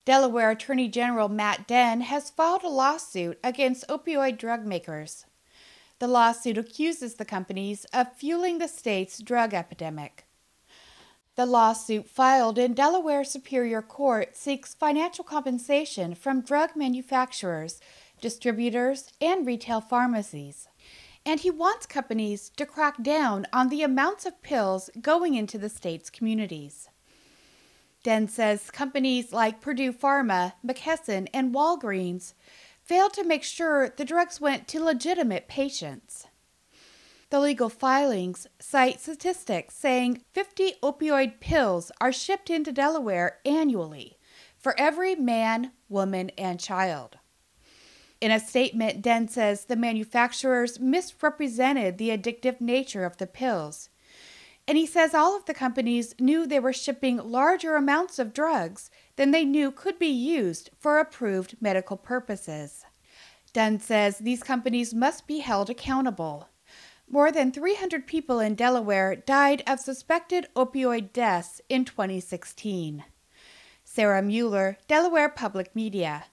Delaware Attorney General Matt Denn has filed a lawsuit against opioid drug makers. The lawsuit accuses the companies of fueling the state's drug epidemic. The lawsuit filed in Delaware Superior Court seeks financial compensation from drug manufacturers, distributors, and retail pharmacies. And he wants companies to crack down on the amounts of pills going into the state's communities. Denn says companies like Purdue Pharma, McKesson, and Walgreens failed to make sure the drugs went to legitimate patients. The legal filings cite statistics saying 50 opioid pills are shipped into Delaware annually for every man, woman, and child. In a statement, Denn says the manufacturers misrepresented the addictive nature of the pills. And he says all of the companies knew they were shipping larger amounts of drugs than they knew could be used for approved medical purposes. Denn says these companies must be held accountable. More than 300 people in Delaware died of suspected opioid deaths in 2016. Sarah Mueller, Delaware Public Media.